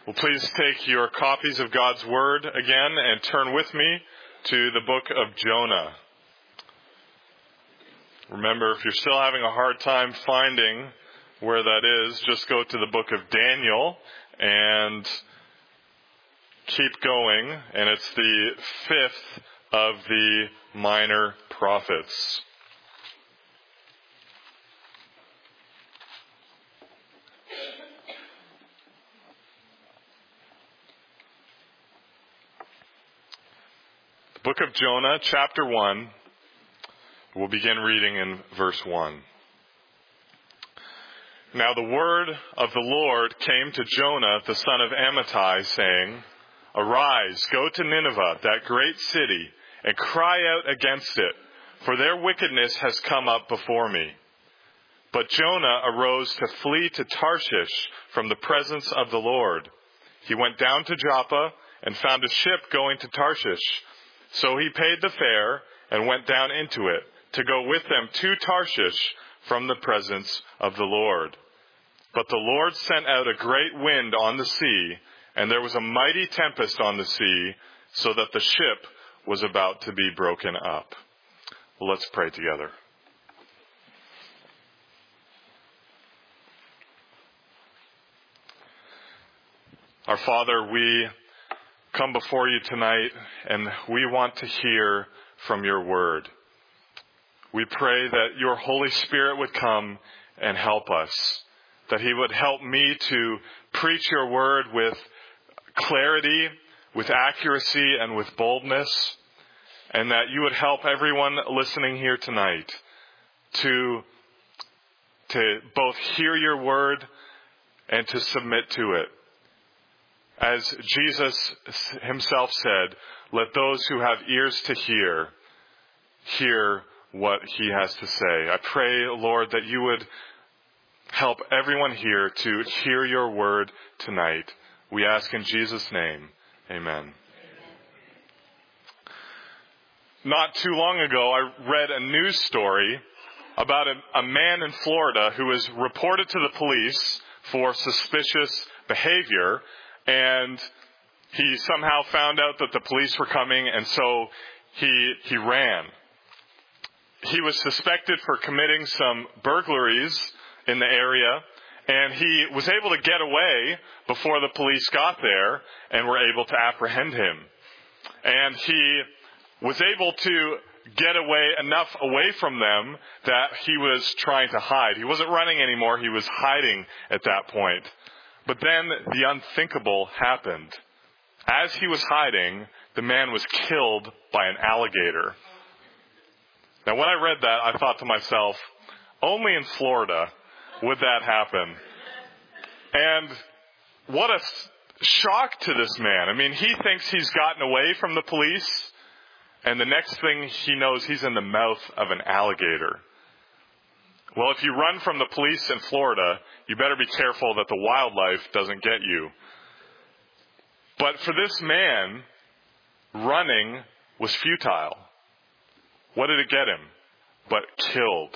Well, please take your copies of God's Word again and turn with me to the book of Jonah. Remember, if you're still having a hard time finding where that is, just go to the book of Daniel and keep going. And it's the fifth of the minor prophets. Book of Jonah, chapter 1. We'll begin reading in verse 1. Now the word of the Lord came to Jonah, the son of Amittai, saying, Arise, go to Nineveh, that great city, and cry out against it, for their wickedness has come up before me. But Jonah arose to flee to Tarshish from the presence of the Lord. He went down to Joppa and found a ship going to Tarshish. So he paid the fare and went down into it to go with them to Tarshish from the presence of the Lord. But the Lord sent out a great wind on the sea, and there was a mighty tempest on the sea, so that the ship was about to be broken up. Well, let's pray together. Our Father, we come before you tonight, and we want to hear from your word. We pray that your Holy Spirit would come and help us, that he would help me to preach your word with clarity, with accuracy, and with boldness, and that you would help everyone listening here tonight to both hear your word and to submit to it. As Jesus himself said, let those who have ears to hear what he has to say. I pray, Lord, that you would help everyone here to hear your word tonight. We ask in Jesus' name, amen. Not too long ago, I read a news story about a man in Florida who was reported to the police for suspicious behavior. And he somehow found out that the police were coming, and so he ran. He was suspected for committing some burglaries in the area, and he was able to get away before the police got there and were able to apprehend him. And he was able to get enough away from them that he was trying to hide. He wasn't running anymore, he was hiding at that point. But then the unthinkable happened. As he was hiding, the man was killed by an alligator. Now, when I read that, I thought to myself, only in Florida would that happen. And what a shock to this man. I mean, he thinks he's gotten away from the police, and the next thing he knows, he's in the mouth of an alligator. Well, if you run from the police in Florida, you better be careful that the wildlife doesn't get you. But for this man, running was futile. What did it get him? But killed.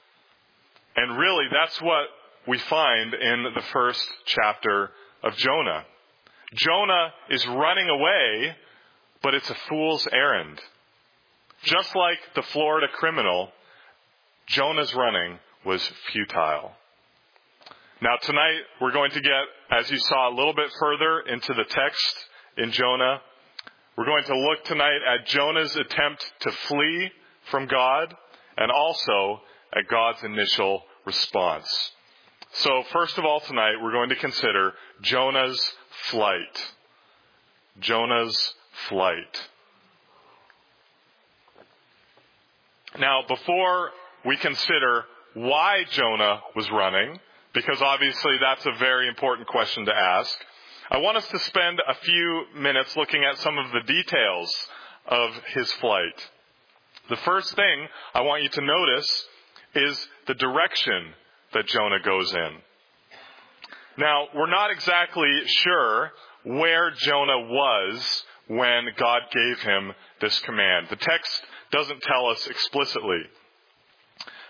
And really, that's what we find in the first chapter of Jonah. Jonah is running away, but it's a fool's errand. Just like the Florida criminal, Jonah's running was futile. Now tonight we're going to get, as you saw, a little bit further into the text in Jonah. We're going to look tonight at Jonah's attempt to flee from God and also at God's initial response. So first of all tonight we're going to consider Jonah's flight. Jonah's flight. Now before we consider why Jonah was running, because obviously that's a very important question to ask, I want us to spend a few minutes looking at some of the details of his flight. The first thing I want you to notice is the direction that Jonah goes in. Now, we're not exactly sure where Jonah was when God gave him this command. The text doesn't tell us explicitly.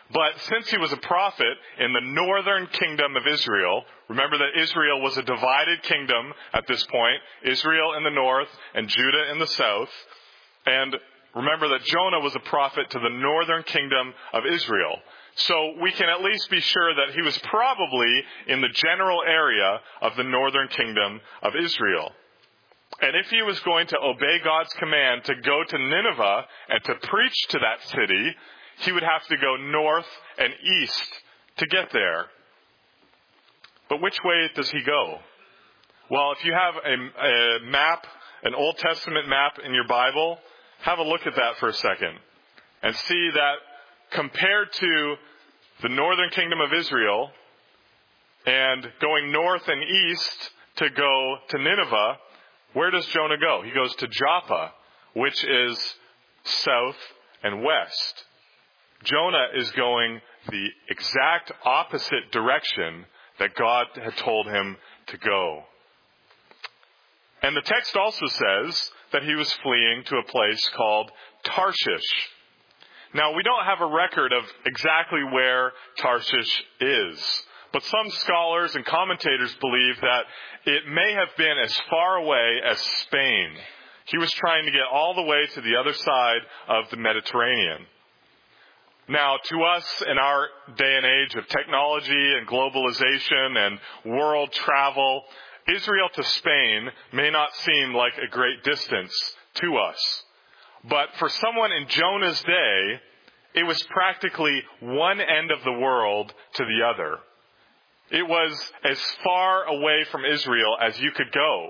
But since he was a prophet in the northern kingdom of Israel, remember that Israel was a divided kingdom at this point, Israel in the north and Judah in the south. And remember that Jonah was a prophet to the northern kingdom of Israel. So we can at least be sure that he was probably in the general area of the northern kingdom of Israel. And if he was going to obey God's command to go to Nineveh and to preach to that city, he would have to go north and east to get there. But which way does he go? Well, if you have a map, an Old Testament map in your Bible, have a look at that for a second and see that compared to the northern kingdom of Israel and going north and east to go to Nineveh, where does Jonah go? He goes to Joppa, which is south and west. Jonah is going the exact opposite direction that God had told him to go. And the text also says that he was fleeing to a place called Tarshish. Now, we don't have a record of exactly where Tarshish is, but some scholars and commentators believe that it may have been as far away as Spain. He was trying to get all the way to the other side of the Mediterranean. Now, to us in our day and age of technology and globalization and world travel, Israel to Spain may not seem like a great distance to us. But for someone in Jonah's day, it was practically one end of the world to the other. It was as far away from Israel as you could go.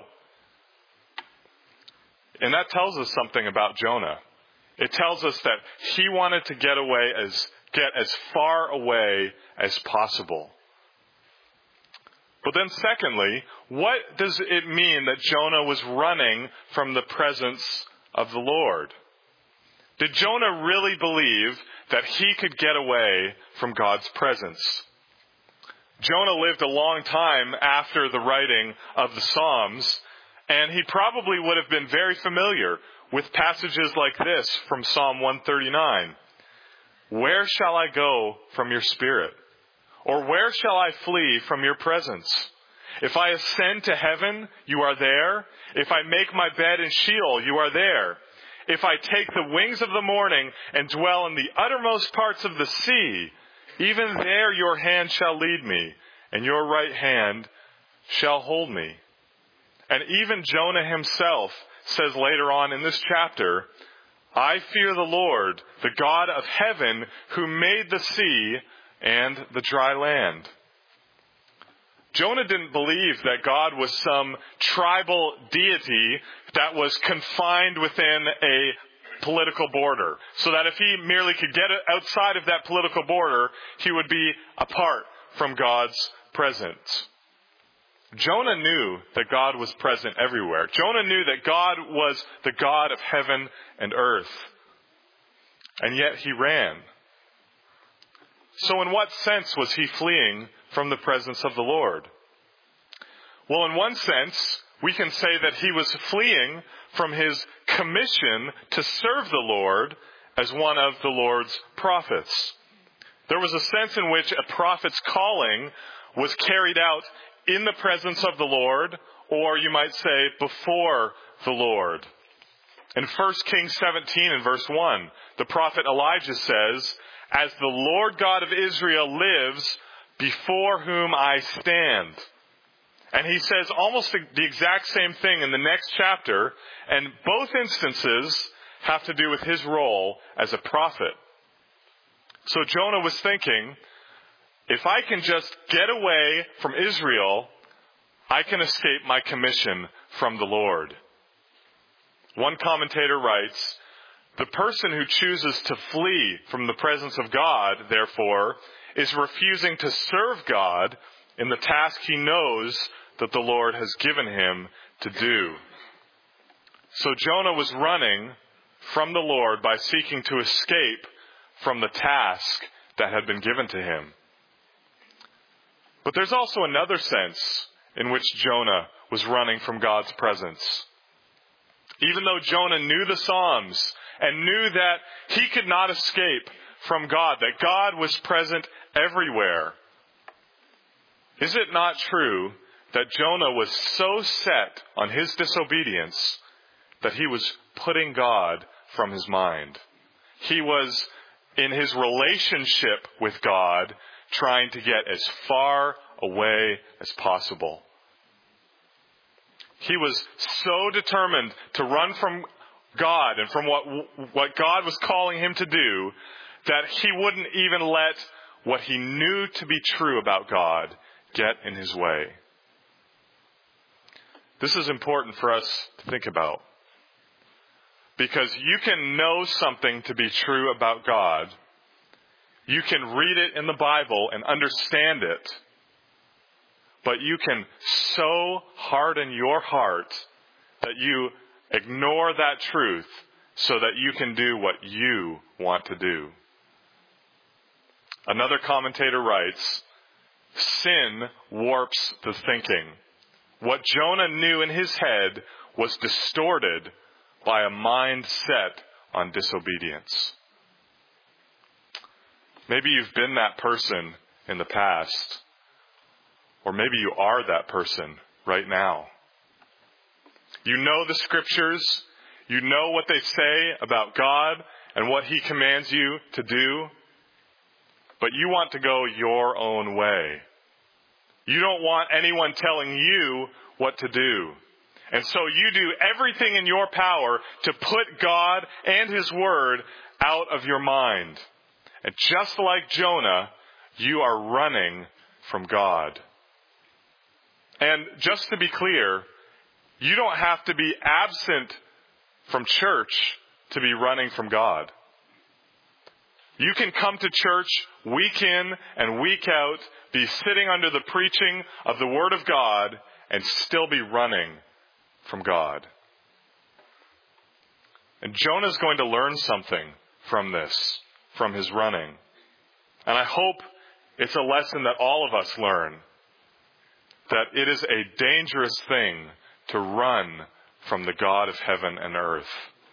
And that tells us something about Jonah. It tells us that he wanted to get as far away as possible. But then secondly, what does it mean that Jonah was running from the presence of the Lord? Did Jonah really believe that he could get away from God's presence? Jonah lived a long time after the writing of the Psalms, and he probably would have been very familiar with passages like this from Psalm 139. Where shall I go from your spirit? Or where shall I flee from your presence? If I ascend to heaven, you are there. If I make my bed in Sheol, you are there. If I take the wings of the morning and dwell in the uttermost parts of the sea, even there your hand shall lead me, and your right hand shall hold me. And even Jonah himself says later on in this chapter, I fear the Lord, the God of heaven, who made the sea and the dry land. Jonah didn't believe that God was some tribal deity that was confined within a political border, so that if he merely could get outside of that political border, he would be apart from God's presence. Jonah knew that God was present everywhere. Jonah knew that God was the God of heaven and earth. And yet he ran. So in what sense was he fleeing from the presence of the Lord? Well, in one sense, we can say that he was fleeing from his commission to serve the Lord as one of the Lord's prophets. There was a sense in which a prophet's calling was carried out in the presence of the Lord, or you might say before the Lord. In 1 Kings 17 and verse 1, the prophet Elijah says, as the Lord God of Israel lives, before whom I stand. And he says almost the exact same thing in the next chapter, and both instances have to do with his role as a prophet. So Jonah was thinking, if I can just get away from Israel, I can escape my commission from the Lord. One commentator writes, the person who chooses to flee from the presence of God, therefore, is refusing to serve God in the task he knows that the Lord has given him to do. So Jonah was running from the Lord by seeking to escape from the task that had been given to him. But there's also another sense in which Jonah was running from God's presence. Even though Jonah knew the Psalms and knew that he could not escape from God, that God was present everywhere. Is it not true that Jonah was so set on his disobedience that he was putting God from his mind? He was, in his relationship with God, trying to get as far away as possible. He was so determined to run from God and from what God was calling him to do that he wouldn't even let what he knew to be true about God get in his way. This is important for us to think about. Because you can know something to be true about God. You can read it in the Bible and understand it. But you can so harden your heart that you ignore that truth so that you can do what you want to do. Another commentator writes, sin warps the thinking. What Jonah knew in his head was distorted by a mind set on disobedience. Maybe you've been that person in the past, or maybe you are that person right now. You know the scriptures, you know what they say about God and what He commands you to do, but you want to go your own way. You don't want anyone telling you what to do. And so you do everything in your power to put God and His Word out of your mind. And just like Jonah, you are running from God. And just to be clear, you don't have to be absent from church to be running from God. You can come to church week in and week out, be sitting under the preaching of the Word of God, and still be running from God. And Jonah's going to learn something from this, from his running. And I hope it's a lesson that all of us learn, that it is a dangerous thing to run from the God of heaven and earth.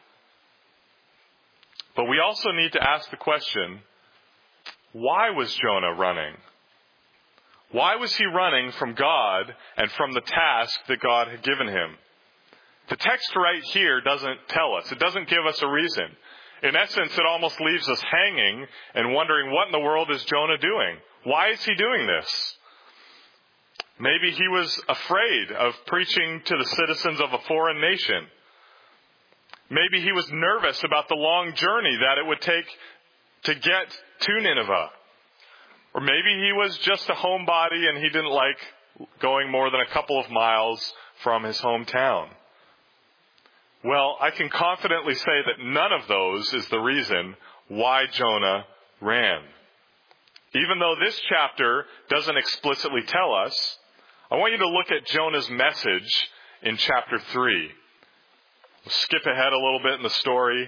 But we also need to ask the question, why was Jonah running? Why was he running from God and from the task that God had given him? The text right here doesn't tell us. It doesn't give us a reason. In essence, it almost leaves us hanging and wondering, what in the world is Jonah doing? Why is he doing this? Maybe he was afraid of preaching to the citizens of a foreign nation. Maybe he was nervous about the long journey that it would take to get to Nineveh. Or maybe he was just a homebody and he didn't like going more than a couple of miles from his hometown. Well, I can confidently say that none of those is the reason why Jonah ran. Even though this chapter doesn't explicitly tell us, I want you to look at Jonah's message in chapter 3. We'll skip ahead a little bit in the story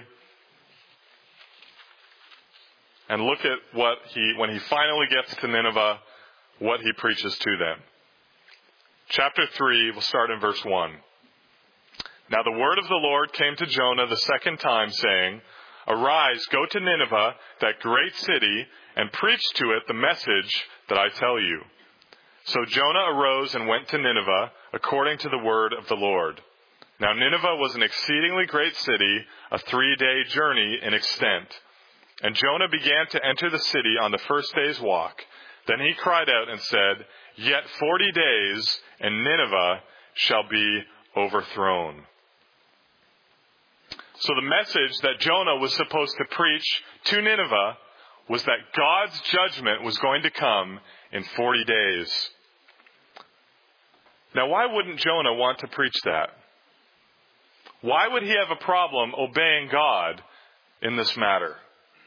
and look at when he finally gets to Nineveh, what he preaches to them. Chapter 3, we'll start in verse 1. Now the word of the Lord came to Jonah the second time, saying, Arise, go to Nineveh, that great city, and preach to it the message that I tell you. So Jonah arose and went to Nineveh, according to the word of the Lord. Now Nineveh was an exceedingly great city, a 3-day journey in extent. And Jonah began to enter the city on the first day's walk. Then he cried out and said, Yet 40 days, and Nineveh shall be overthrown. So the message that Jonah was supposed to preach to Nineveh was that God's judgment was going to come in 40 days. Now, why wouldn't Jonah want to preach that? Why would he have a problem obeying God in this matter?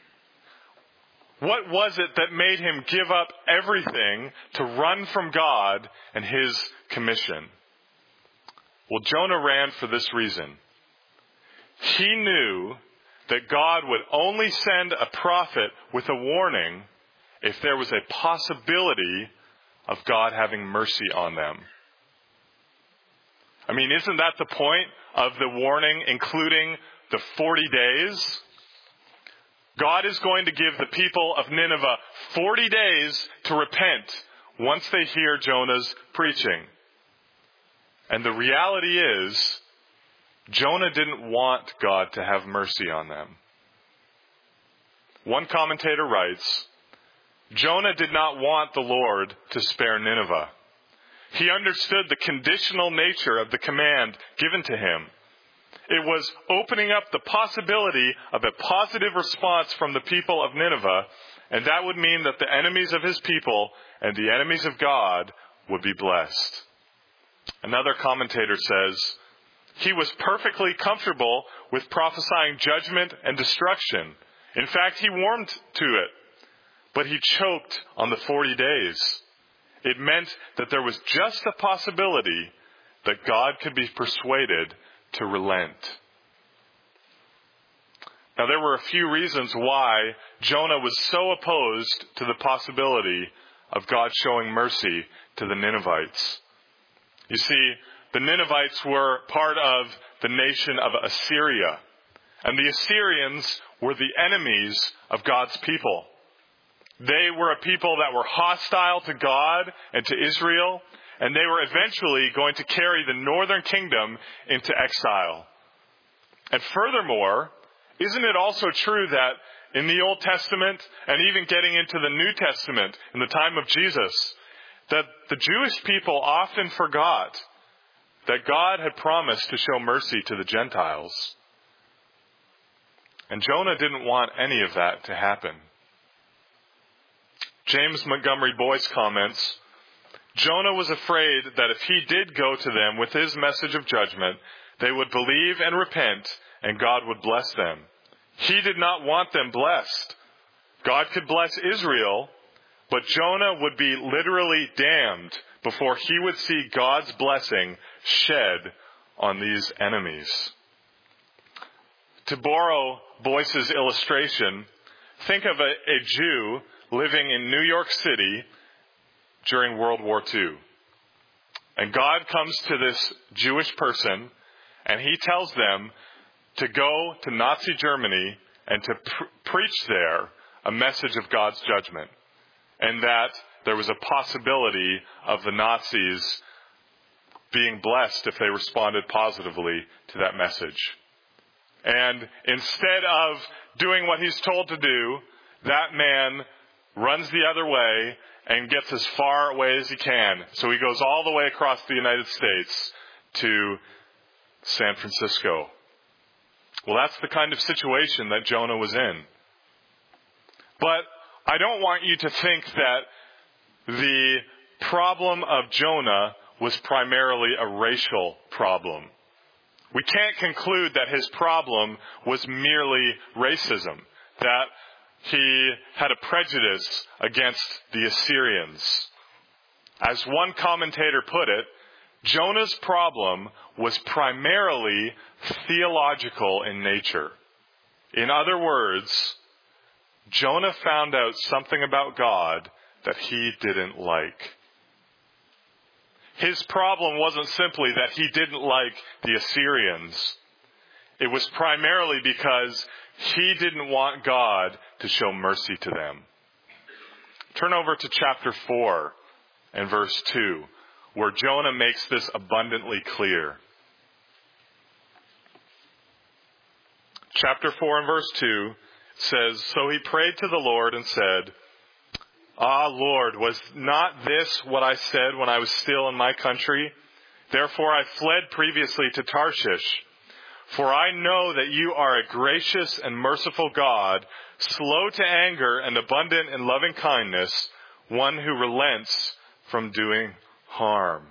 What was it that made him give up everything to run from God and His commission? Well, Jonah ran for this reason. He knew that God would only send a prophet with a warning if there was a possibility of God having mercy on them. I mean, isn't that the point of the warning, including the 40 days? God is going to give the people of Nineveh 40 days to repent once they hear Jonah's preaching. And the reality is, Jonah didn't want God to have mercy on them. One commentator writes, Jonah did not want the Lord to spare Nineveh. He understood the conditional nature of the command given to him. It was opening up the possibility of a positive response from the people of Nineveh, and that would mean that the enemies of his people and the enemies of God would be blessed. Another commentator says, he was perfectly comfortable with prophesying judgment and destruction. In fact, he warmed to it, but he choked on the 40 days. It meant that there was just a possibility that God could be persuaded to relent. Now, there were a few reasons why Jonah was so opposed to the possibility of God showing mercy to the Ninevites. You see, the Ninevites were part of the nation of Assyria, and the Assyrians were the enemies of God's people. They were a people that were hostile to God and to Israel, and they were eventually going to carry the northern kingdom into exile. And furthermore, isn't it also true that in the Old Testament, and even getting into the New Testament in the time of Jesus, that the Jewish people often forgot that God had promised to show mercy to the Gentiles? And Jonah didn't want any of that to happen. James Montgomery Boyce comments, Jonah was afraid that if he did go to them with his message of judgment, they would believe and repent, and God would bless them. He did not want them blessed. God could bless Israel, but Jonah would be literally damned before he would see God's blessing shed on these enemies. To borrow Boyce's illustration, think of a Jew living in New York City during World War II. And God comes to this Jewish person, and he tells them to go to Nazi Germany and to preach there a message of God's judgment. And that there was a possibility of the Nazis being blessed if they responded positively to that message. And instead of doing what he's told to do, that man runs the other way and gets as far away as he can. So he goes all the way across the United States to San Francisco. Well, that's the kind of situation that Jonah was in. But I don't want you to think that the problem of Jonah was primarily a racial problem. We can't conclude that his problem was merely racism, that he had a prejudice against the Assyrians. As one commentator put it, Jonah's problem was primarily theological in nature. In other words, Jonah found out something about God that he didn't like. His problem wasn't simply that he didn't like the Assyrians. It was primarily because he didn't want God to show mercy to them. Turn over to chapter 4 and verse 2, where Jonah makes this abundantly clear. Chapter 4 and verse 2 says, So he prayed to the Lord and said, Ah, Lord, was not this what I said when I was still in my country? Therefore I fled previously to Tarshish. For I know that you are a gracious and merciful God, slow to anger and abundant in loving kindness, one who relents from doing harm.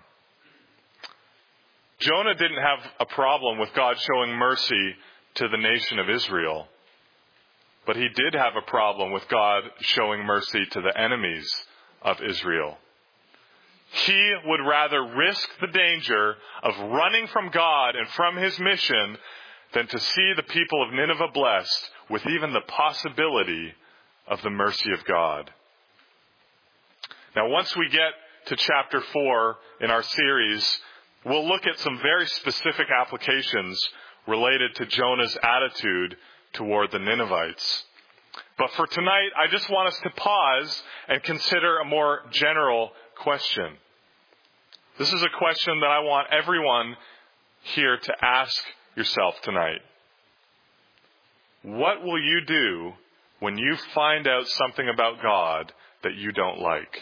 Jonah didn't have a problem with God showing mercy to the nation of Israel. But he did have a problem with God showing mercy to the enemies of Israel. He would rather risk the danger of running from God and from his mission than to see the people of Nineveh blessed with even the possibility of the mercy of God. Now, once we get to chapter 4 in our series, we'll look at some very specific applications related to Jonah's attitude toward the Ninevites. But for tonight, I just want us to pause and consider a more general question. This is a question that I want everyone here to ask yourself tonight. What will you do when you find out something about God that you don't like?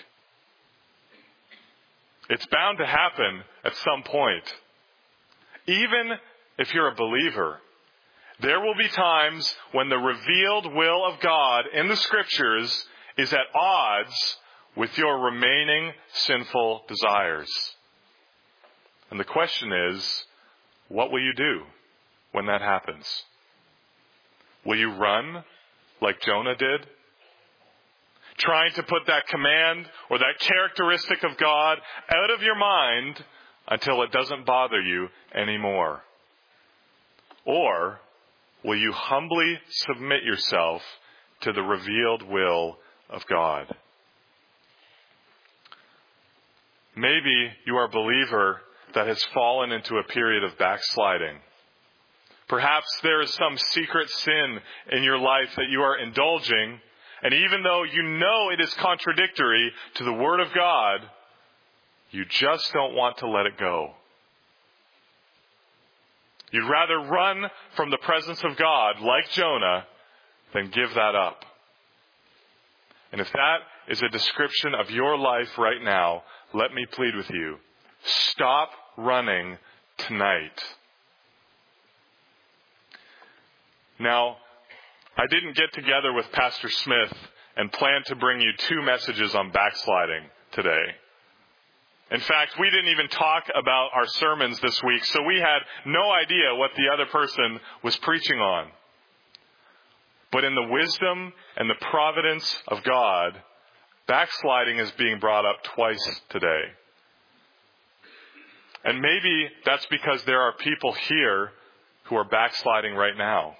It's bound to happen at some point. Even if you're a believer, there will be times when the revealed will of God in the Scriptures is at odds with your remaining sinful desires. And the question is, what will you do when that happens? Will you run like Jonah did? Trying to put that command or that characteristic of God out of your mind until it doesn't bother you anymore? Or will you humbly submit yourself to the revealed will of God? Maybe you are a believer that has fallen into a period of backsliding. Perhaps there is some secret sin in your life that you are indulging, and even though you know it is contradictory to the Word of God, you just don't want to let it go. You'd rather run from the presence of God, like Jonah, than give that up. And if that is a description of your life right now, let me plead with you. Stop running tonight. Now, I didn't get together with Pastor Smith and plan to bring you 2 messages on backsliding today. In fact, we didn't even talk about our sermons this week, so we had no idea what the other person was preaching on. But in the wisdom and the providence of God, backsliding is being brought up twice today. And maybe that's because there are people here who are backsliding right now.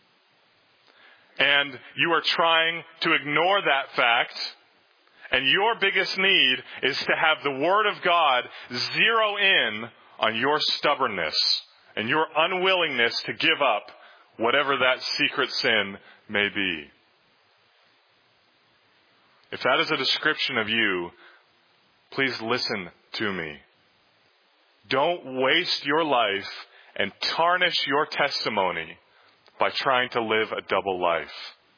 And you are trying to ignore that fact, and your biggest need is to have the Word of God zero in on your stubbornness and your unwillingness to give up whatever that secret sin may be. If that is a description of you, please listen to me. Don't waste your life and tarnish your testimony by trying to live a double life.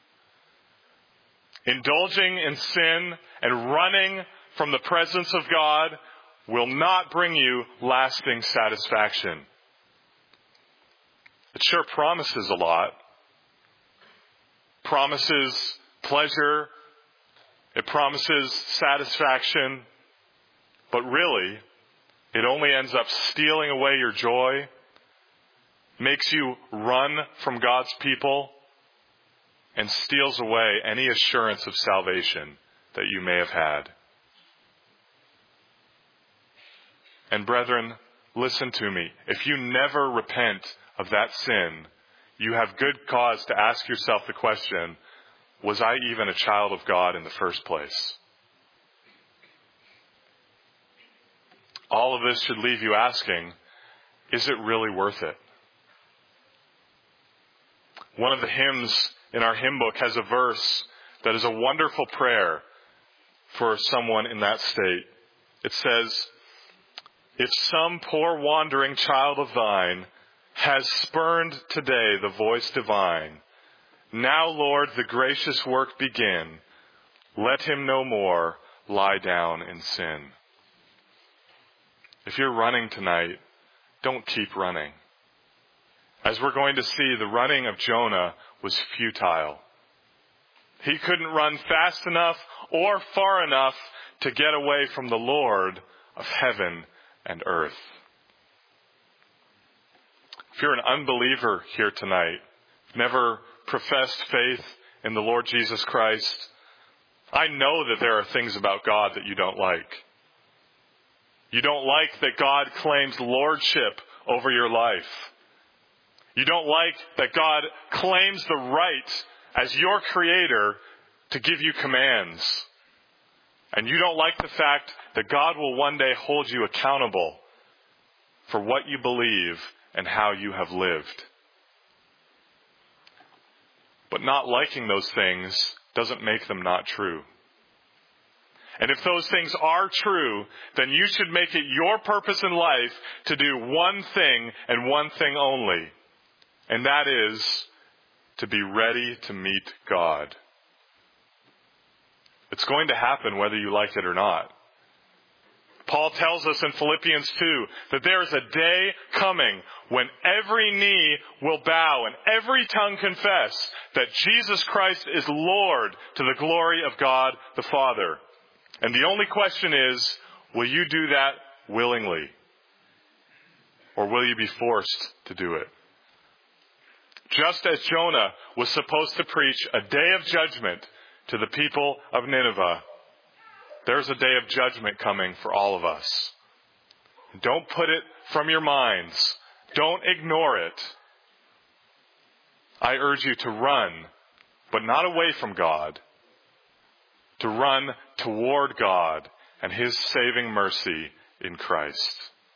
Indulging in sin and running from the presence of God will not bring you lasting satisfaction. It sure promises a lot. Promises pleasure. It promises satisfaction. But really, it only ends up stealing away your joy, makes you run from God's people, and steals away any assurance of salvation that you may have had. And brethren, listen to me. If you never repent of that sin, you have good cause to ask yourself the question, was I even a child of God in the first place? All of this should leave you asking, is it really worth it? One of the hymns in our hymn book has a verse that is a wonderful prayer for someone in that state. It says, if some poor wandering child of thine has spurned today the voice divine, now, Lord, the gracious work begin. Let him no more lie down in sin. If you're running tonight, don't keep running. As we're going to see, the running of Jonah was futile. He couldn't run fast enough or far enough to get away from the Lord of heaven and earth. If you're an unbeliever here tonight, never professed faith in the Lord Jesus Christ, I know that there are things about God that you don't like. You don't like that God claims lordship over your life. You don't like that God claims the right as your creator to give you commands. And you don't like the fact that God will one day hold you accountable for what you believe and how you have lived. But not liking those things doesn't make them not true. And if those things are true, then you should make it your purpose in life to do one thing and one thing only. And that is to be ready to meet God. It's going to happen whether you like it or not. Paul tells us in Philippians 2 that there is a day coming when every knee will bow and every tongue confess that Jesus Christ is Lord to the glory of God the Father. And the only question is, will you do that willingly? Or will you be forced to do it? Just as Jonah was supposed to preach a day of judgment to the people of Nineveh, there's a day of judgment coming for all of us. Don't put it from your minds. Don't ignore it. I urge you to run, but not away from God. To run toward God and His saving mercy in Christ.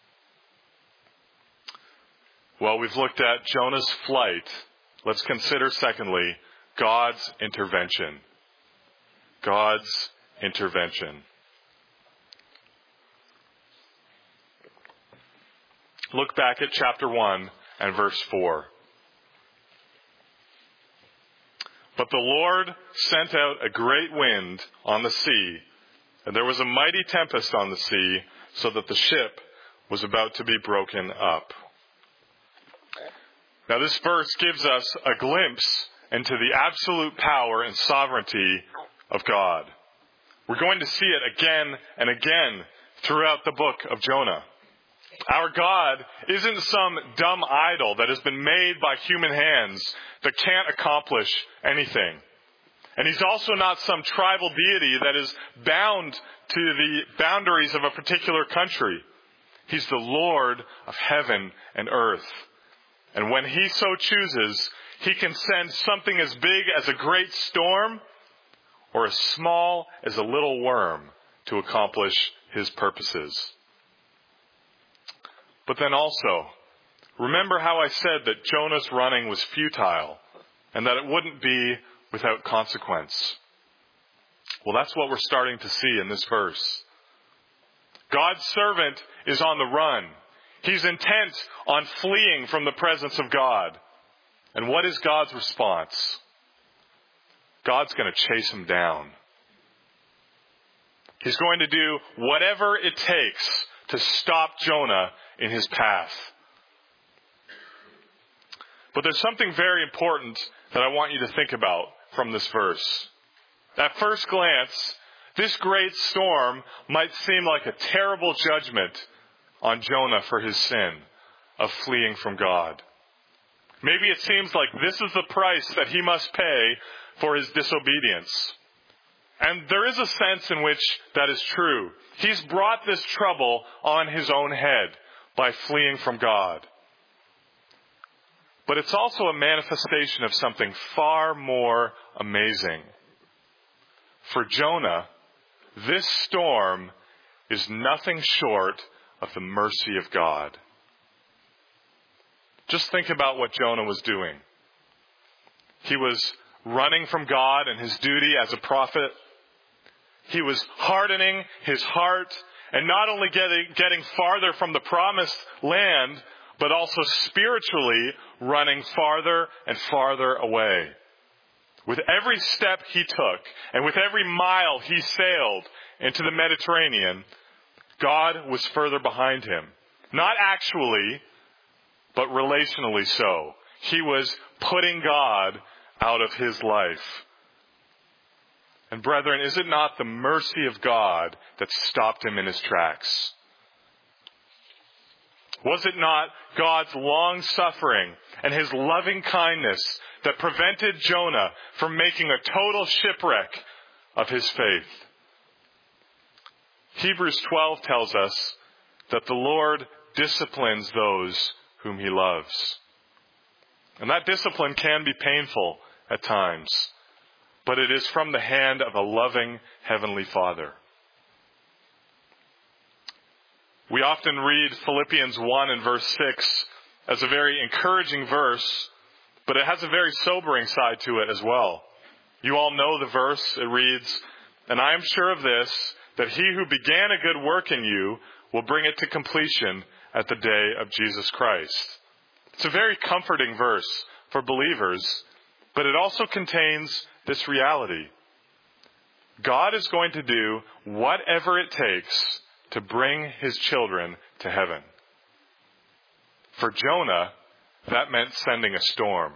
Well, we've looked at Jonah's flight. Let's consider, secondly, God's intervention. God's intervention. Look back at chapter 1 and verse 4. But the Lord sent out a great wind on the sea, and there was a mighty tempest on the sea, so that the ship was about to be broken up. Now this verse gives us a glimpse into the absolute power and sovereignty of God. We're going to see it again and again throughout the book of Jonah. Our God isn't some dumb idol that has been made by human hands that can't accomplish anything. And He's also not some tribal deity that is bound to the boundaries of a particular country. He's the Lord of heaven and earth. And when He so chooses, He can send something as big as a great storm or as small as a little worm to accomplish His purposes. But then also, remember how I said that Jonah's running was futile and that it wouldn't be without consequence. Well, that's what we're starting to see in this verse. God's servant is on the run. He's intent on fleeing from the presence of God. And what is God's response? God's going to chase him down. He's going to do whatever it takes to stop Jonah in his path. But there's something very important that I want you to think about from this verse. At first glance, this great storm might seem like a terrible judgment on Jonah for his sin of fleeing from God. Maybe it seems like this is the price that he must pay for his disobedience. And there is a sense in which that is true. He's brought this trouble on his own head by fleeing from God. But it's also a manifestation of something far more amazing. For Jonah, this storm is nothing short of the mercy of God. Just think about what Jonah was doing. He was running from God and his duty as a prophet. He was hardening his heart and not only getting farther from the promised land, but also spiritually running farther and farther away. With every step he took and with every mile he sailed into the Mediterranean, God was further behind him. Not actually, but relationally so. He was putting God out of his life. And brethren, is it not the mercy of God that stopped him in his tracks? Was it not God's long suffering and his loving kindness that prevented Jonah from making a total shipwreck of his faith? Hebrews 12 tells us that the Lord disciplines those whom he loves. And that discipline can be painful at times, but it is from the hand of a loving Heavenly Father. We often read Philippians 1 and verse 6 as a very encouraging verse, but it has a very sobering side to it as well. You all know the verse. It reads, "And I am sure of this, that he who began a good work in you will bring it to completion at the day of Jesus Christ." It's a very comforting verse for believers, but it also contains this reality. God is going to do whatever it takes to bring his children to heaven. For Jonah, that meant sending a storm.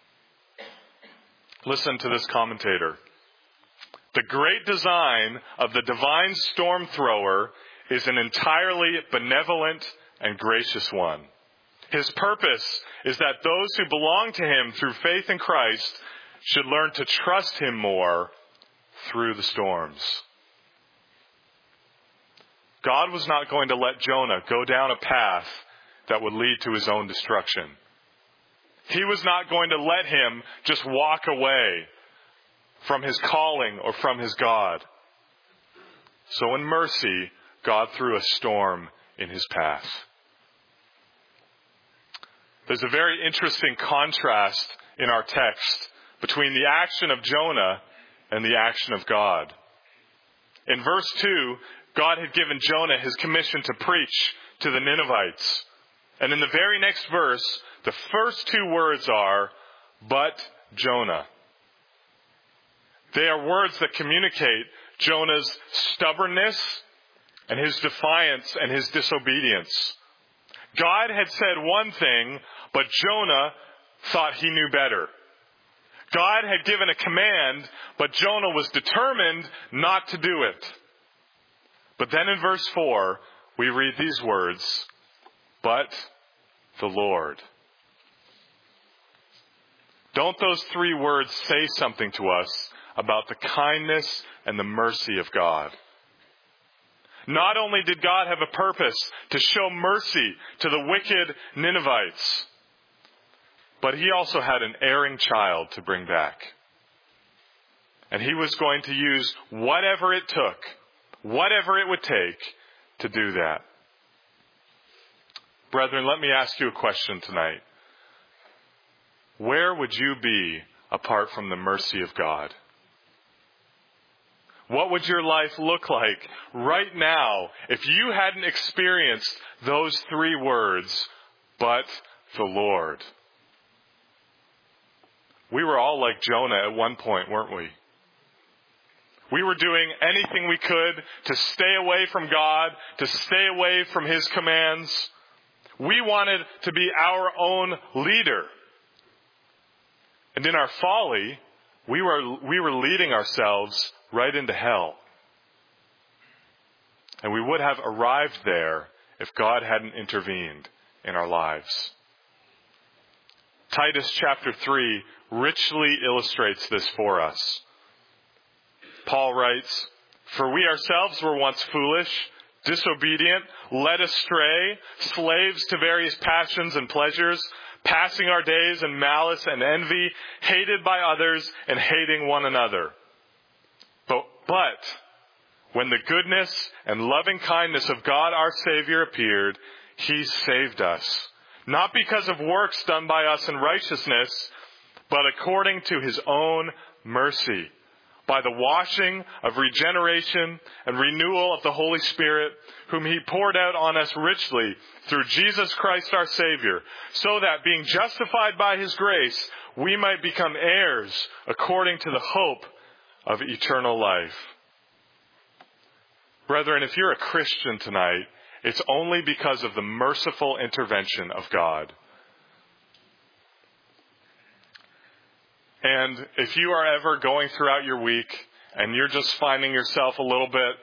Listen to this commentator. The great design of the divine storm thrower is an entirely benevolent and gracious one. His purpose is that those who belong to him through faith in Christ should learn to trust him more through the storms. God was not going to let Jonah go down a path that would lead to his own destruction. He was not going to let him just walk away from his calling or from his God. So in mercy, God threw a storm in his path. There's a very interesting contrast in our text between the action of Jonah and the action of God. In verse 2, God had given Jonah his commission to preach to the Ninevites. And in the very next verse, the first two words are, "but Jonah." They are words that communicate Jonah's stubbornness and his defiance and his disobedience. God had said one thing, but Jonah thought he knew better. God had given a command, but Jonah was determined not to do it. But then in verse 4, we read these words, "but the Lord." Don't those three words say something to us about the kindness and the mercy of God? Not only did God have a purpose to show mercy to the wicked Ninevites, but he also had an erring child to bring back. And he was going to use whatever it took, whatever it would take to do that. Brethren, let me ask you a question tonight. Where would you be apart from the mercy of God? What would your life look like right now if you hadn't experienced those three words, "but the Lord"? We were all like Jonah at one point, weren't we? We were doing anything we could to stay away from God, to stay away from his commands. We wanted to be our own leader. And in our folly, we were leading ourselves right into hell. And we would have arrived there if God hadn't intervened in our lives. Titus chapter 3 richly illustrates this for us. Paul writes, "For we ourselves were once foolish, disobedient, led astray, slaves to various passions and pleasures, passing our days in malice and envy, hated by others and hating one another. But when the goodness and loving kindness of God our Savior appeared, he saved us, not because of works done by us in righteousness, but according to his own mercy, by the washing of regeneration and renewal of the Holy Spirit, whom he poured out on us richly through Jesus Christ our Savior, so that being justified by his grace, we might become heirs according to the hope of eternal life." Brethren, if you're a Christian tonight, it's only because of the merciful intervention of God. And if you are ever going throughout your week and you're just finding yourself a little bit,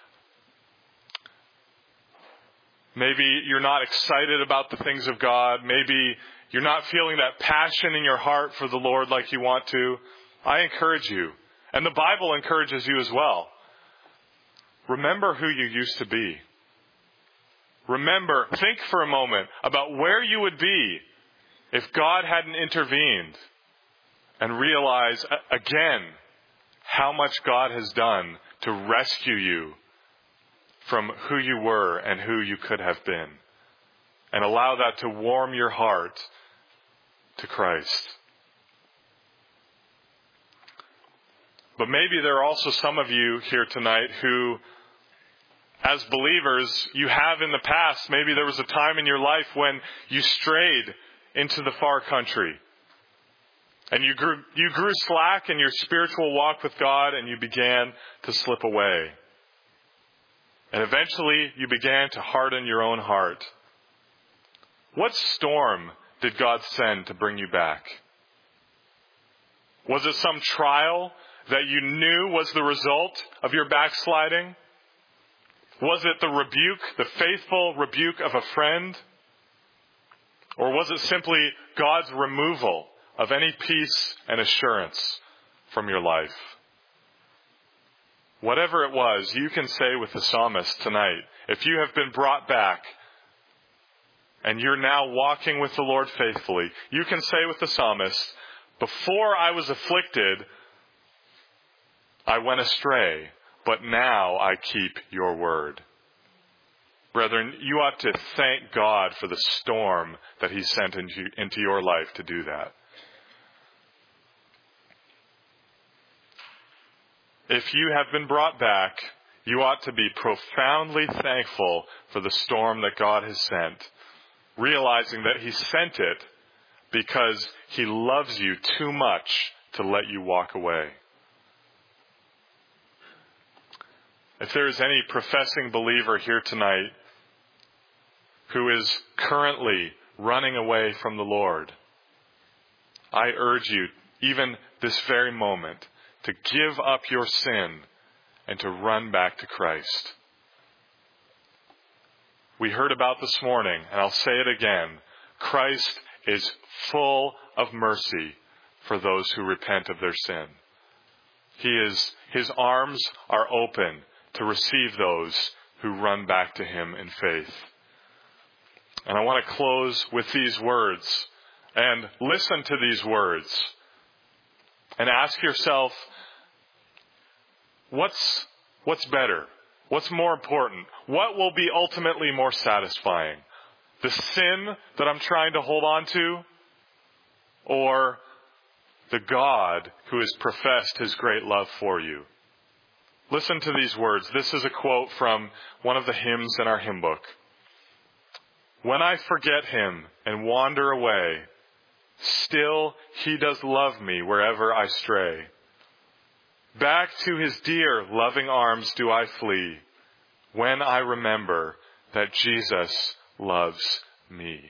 maybe you're not excited about the things of God, maybe you're not feeling that passion in your heart for the Lord like you want to, I encourage you, and the Bible encourages you as well, remember who you used to be. Remember, think for a moment about where you would be if God hadn't intervened. And realize again how much God has done to rescue you from who you were and who you could have been. And allow that to warm your heart to Christ. But maybe there are also some of you here tonight who, as believers, you have in the past, maybe there was a time in your life when you strayed into the far country. And you grew slack in your spiritual walk with God, and you began to slip away. And eventually you began to harden your own heart. What storm did God send to bring you back? Was it some trial that you knew was the result of your backsliding? Was it the rebuke, the faithful rebuke of a friend? Or was it simply God's removal of any peace and assurance from your life? Whatever it was, you can say with the psalmist tonight, if you have been brought back and you're now walking with the Lord faithfully, you can say with the psalmist, before I was afflicted, I went astray, but now I keep your word. Brethren, you ought to thank God for the storm that He sent into your life to do that. If you have been brought back, you ought to be profoundly thankful for the storm that God has sent, realizing that He sent it because He loves you too much to let you walk away. If there is any professing believer here tonight who is currently running away from the Lord, I urge you, even this very moment, to give up your sin and to run back to Christ. We heard about this morning, and I'll say it again, Christ is full of mercy for those who repent of their sin. His arms are open to receive those who run back to Him in faith. And I want to close with these words, and listen to these words, and ask yourself, what's better? What's more important? What will be ultimately more satisfying? The sin that I'm trying to hold on to, or the God who has professed His great love for you? Listen to these words. This is a quote from one of the hymns in our hymn book. When I forget Him and wander away, still He does love me wherever I stray. Back to His dear, loving arms do I flee, when I remember that Jesus loves me.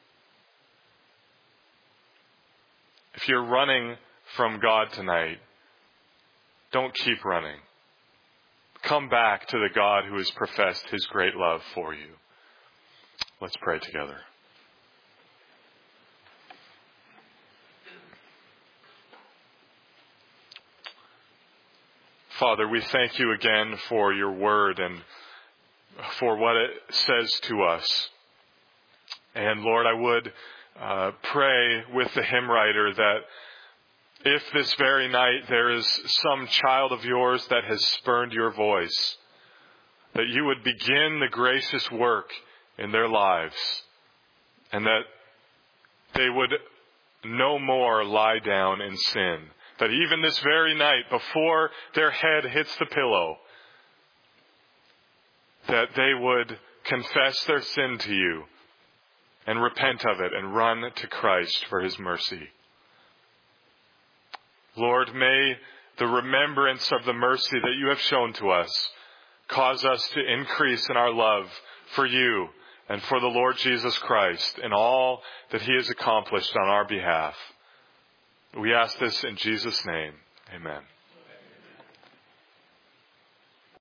If you're running from God tonight, don't keep running. Come back to the God who has professed His great love for you. Let's pray together. Father, we thank You again for Your word and for what it says to us. And Lord, I would pray with the hymn writer that if this very night there is some child of Yours that has spurned Your voice, that You would begin the gracious work in their lives, and that they would no more lie down in sin. That even this very night, before their head hits the pillow, that they would confess their sin to You and repent of it and run to Christ for His mercy. Lord, may the remembrance of the mercy that You have shown to us cause us to increase in our love for You and for the Lord Jesus Christ and all that He has accomplished on our behalf. We ask this in Jesus' name. Amen.